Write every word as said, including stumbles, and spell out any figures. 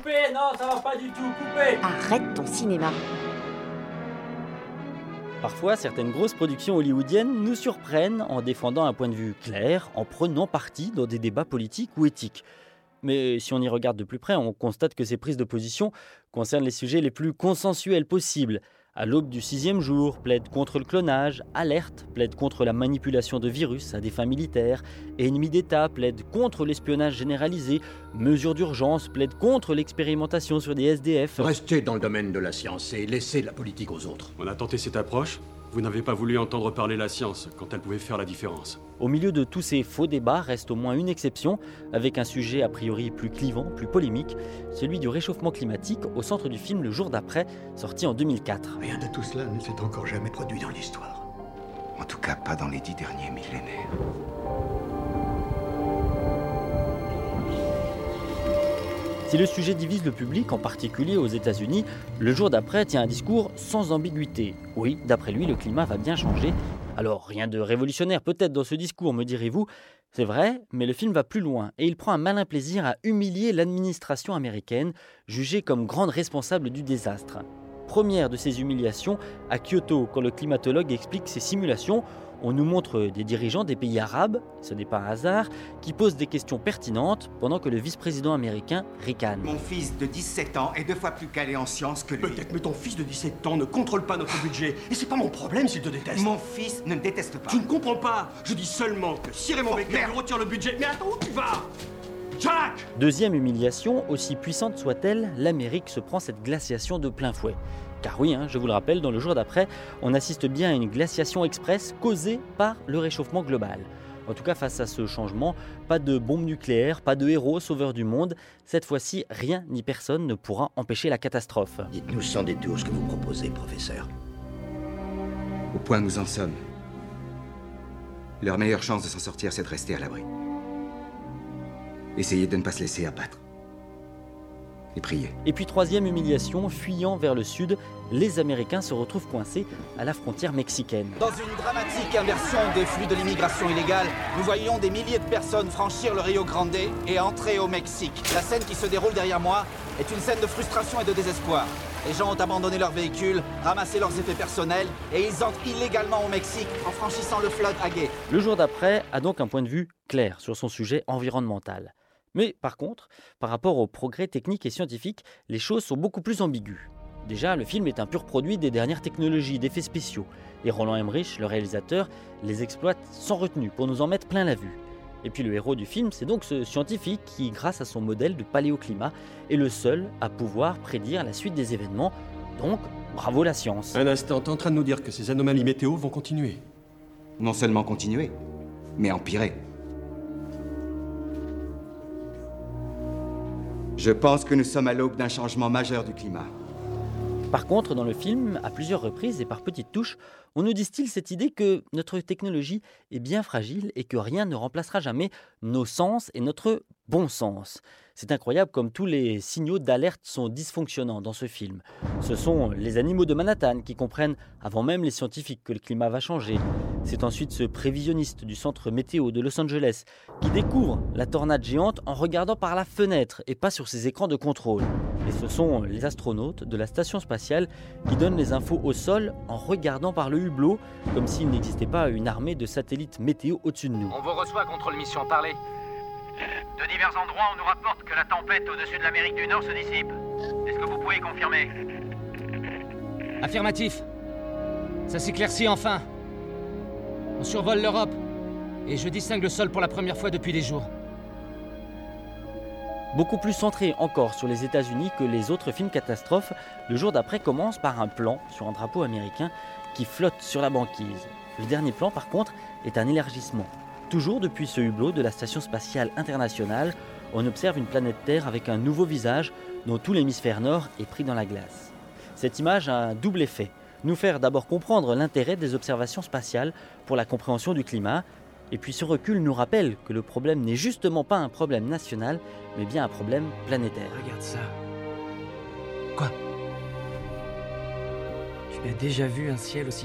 Coupez, non, ça va pas du tout, coupez. Arrête ton cinéma. Parfois, certaines grosses productions hollywoodiennes nous surprennent en défendant un point de vue clair, en prenant parti dans des débats politiques ou éthiques. Mais si on y regarde de plus près, on constate que ces prises de position concernent les sujets les plus consensuels possibles. À l'aube du sixième jour, plaide contre le clonage, Alerte plaide contre la manipulation de virus à des fins militaires, Ennemi d'État plaide contre l'espionnage généralisé, Mesures d'urgence plaide contre l'expérimentation sur des S D F. Restez dans le domaine de la science et laissez la politique aux autres. On a tenté cette approche. Vous n'avez pas voulu entendre parler la science quand elle pouvait faire la différence. Au milieu de tous ces faux débats reste au moins une exception, avec un sujet a priori plus clivant, plus polémique, celui du réchauffement climatique au centre du film Le Jour d'après, sorti en deux mille quatre. Rien de tout cela ne s'est encore jamais produit dans l'histoire. En tout cas, pas dans les dix derniers millénaires. Si le sujet divise le public, en particulier aux États-Unis, Le Jour d'après tient un discours sans ambiguïté. Oui, d'après lui, le climat va bien changer. Alors, rien de révolutionnaire peut-être dans ce discours, me direz-vous. C'est vrai, mais le film va plus loin et il prend un malin plaisir à humilier l'administration américaine, jugée comme grande responsable du désastre. Première de ces humiliations, à Kyoto, quand le climatologue explique ses simulations, on nous montre des dirigeants des pays arabes, ce n'est pas un hasard, qui posent des questions pertinentes pendant que le vice-président américain ricane. Mon fils de dix-sept ans est deux fois plus calé en sciences que lui. Peut-être, mais ton fils de dix-sept ans ne contrôle pas notre budget. Et c'est pas mon problème s'il te déteste. Mon fils ne me déteste pas. Tu ne comprends pas. Je dis seulement que si Raymond Oh, Becker merde. lui retire le budget... Mais attends, où tu vas, Jack? Deuxième humiliation, aussi puissante soit-elle, l'Amérique se prend cette glaciation de plein fouet. Car oui, hein, je vous le rappelle, dans Le Jour d'après, on assiste bien à une glaciation express causée par le réchauffement global. En tout cas, face à ce changement, pas de bombe nucléaire, pas de héros sauveurs du monde. Cette fois-ci, rien ni personne ne pourra empêcher la catastrophe. Dites-nous sans détour ce que vous proposez, professeur. Au point où nous en sommes, leur meilleure chance de s'en sortir, c'est de rester à l'abri. Essayez de ne pas se laisser abattre. Et priez. Et puis troisième humiliation, fuyant vers le sud, les Américains se retrouvent coincés à la frontière mexicaine. Dans une dramatique inversion des flux de l'immigration illégale, nous voyons des milliers de personnes franchir le Rio Grande et entrer au Mexique. La scène qui se déroule derrière moi est une scène de frustration et de désespoir. Les gens ont abandonné leurs véhicules, ramassé leurs effets personnels et ils entrent illégalement au Mexique en franchissant le fleuve Agay. Le Jour d'après a donc un point de vue clair sur son sujet environnemental. Mais par contre, par rapport aux progrès techniques et scientifiques, les choses sont beaucoup plus ambiguës. Déjà, le film est un pur produit des dernières technologies d'effets spéciaux, et Roland Emmerich, le réalisateur, les exploite sans retenue pour nous en mettre plein la vue. Et puis le héros du film, c'est donc ce scientifique qui, grâce à son modèle de paléoclimat, est le seul à pouvoir prédire la suite des événements. Donc, bravo la science. Un instant, t'es en train de nous dire que ces anomalies météo vont continuer? Non seulement continuer, mais empirer. Je pense que nous sommes à l'aube d'un changement majeur du climat. Par contre, dans le film, à plusieurs reprises et par petites touches, on nous distille cette idée que notre technologie est bien fragile et que rien ne remplacera jamais nos sens et notre bon sens. C'est incroyable comme tous les signaux d'alerte sont dysfonctionnants dans ce film. Ce sont les animaux de Manhattan qui comprennent avant même les scientifiques que le climat va changer. C'est ensuite ce prévisionniste du centre météo de Los Angeles qui découvre la tornade géante en regardant par la fenêtre et pas sur ses écrans de contrôle. Et ce sont les astronautes de la station spatiale qui donnent les infos au sol en regardant par le hublot, comme s'il n'existait pas une armée de satellites météo au-dessus de nous. On vous reçoit, contrôle mission, parlez. De divers endroits, on nous rapporte que la tempête au-dessus de l'Amérique du Nord se dissipe. Est-ce que vous pouvez confirmer? Affirmatif. Ça s'éclaircit enfin. On survole l'Europe et je distingue le sol pour la première fois depuis des jours. Beaucoup plus centré encore sur les États-Unis que les autres films catastrophes, Le Jour d'après commence par un plan sur un drapeau américain qui flotte sur la banquise. Le dernier plan, par contre, est un élargissement. Toujours depuis ce hublot de la Station spatiale internationale, on observe une planète Terre avec un nouveau visage dont tout l'hémisphère nord est pris dans la glace. Cette image a un double effet. Nous faire d'abord comprendre l'intérêt des observations spatiales pour la compréhension du climat, et puis ce recul nous rappelle que le problème n'est justement pas un problème national, mais bien un problème planétaire. Regarde ça. Quoi? Tu as déjà vu un ciel aussi clair ?